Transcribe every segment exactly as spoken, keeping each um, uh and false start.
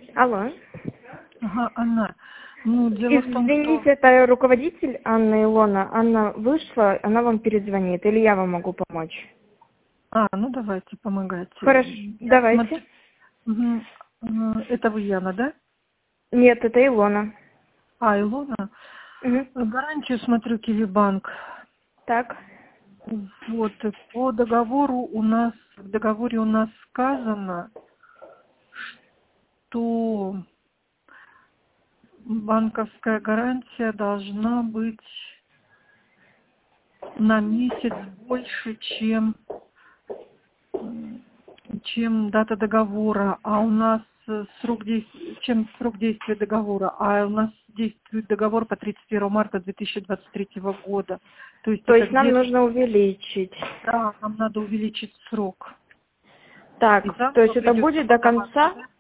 Алло. Ага, Анна. Ну, дело в том, Извините, что... это руководитель Анна Илона. Анна вышла, она вам перезвонит, или я вам могу помочь? А, ну давайте, помогайте. Хорошо, Я давайте. смотрю... Мгм. М, Это вы, Яна, да? Нет, это Илона. А, Илона. Мгм. Гарантию смотрю Киевбанк. Так. Вот, по договору у нас, в договоре у нас сказано, что банковская гарантия должна быть на месяц больше, чем, м, чем дата договора, а у нас э, срок действия, чем срок действия договора, а у нас действует договор по тридцать первого марта две тысячи двадцать третьего года. То есть То это есть нам где-то, нужно увеличить. да, нам надо увеличить срок. Так, И то заново есть это придется будет до подаваться, конца? да?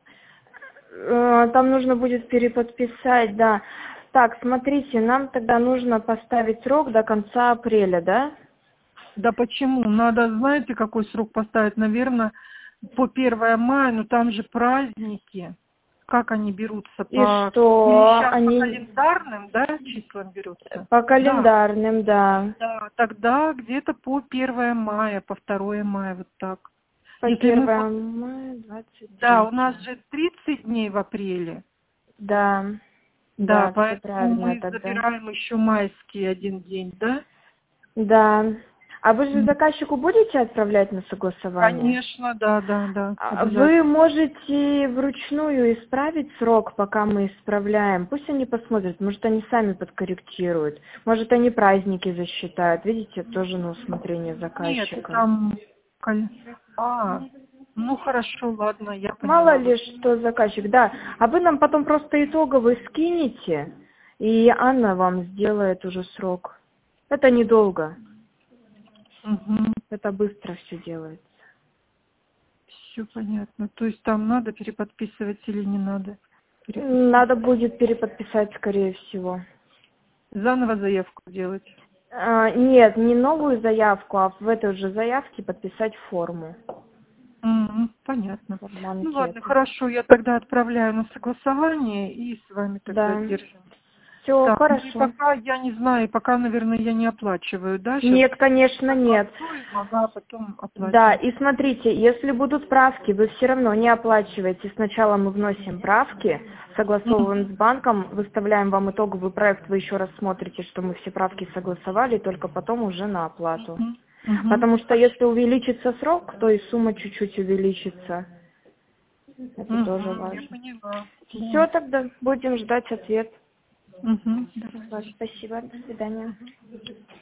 Э, Там нужно будет переподписать, да. Так, смотрите, нам тогда нужно поставить срок до конца апреля, да? Да почему? Надо, знаете, какой срок поставить? Наверное, по первое мая, но там же праздники. Как они берутся? И По... Или что? сейчас по Они календарным, да, числам берутся? по Да, календарным, да. да. Тогда где-то по первое мая, по второе мая, вот так. По Если мы... по- первое мая, двадцать Да, у нас третье. же тридцать дней в апреле. Да, Да, да, все поэтому правильно мы тогда. забираем еще майский один день, да? Да. А вы же заказчику будете отправлять на согласование? Конечно, да, да, да, А вы обязательно. можете вручную исправить срок, пока мы исправляем. Пусть они посмотрят, может, они сами подкорректируют. Может, они праздники засчитают. Видите, тоже на усмотрение Нет, заказчика. там... каль- А, ну хорошо, ладно, я Мало поняла ли, вас. что заказчик, да. А вы нам потом просто итоговый скинете, и Анна вам сделает уже срок. Это недолго, Угу, это быстро все делается. все понятно. То есть там надо переподписывать или не надо переписывать? Надо будет переподписать, скорее всего. Заново заявку делать? А, нет, не новую заявку, а в этой же заявке подписать форму, Мгм, понятно. форму Ну ладно, анкеты. хорошо, я тогда отправляю на согласование и с вами тогда Да, держим. все Так, ну и хорошо. пока, я не знаю, пока, наверное, я не оплачиваю, да? Сейчас Нет, конечно, нет. согласуем, ага, потом Да, оплачивать. и смотрите, если будут правки, вы все равно не оплачиваете. Сначала мы вносим правки, согласовываем с банком, выставляем вам итоговый проект, вы еще раз смотрите, что мы все правки согласовали, только потом уже на оплату. Угу, угу, Потому что хорошо. если увеличится срок, то и сумма чуть-чуть увеличится. Это тоже Угу, я важно. поняла. Да. Все, тогда будем ждать ответ. Угу, до Хорошо, свидания. спасибо, до свидания. Угу.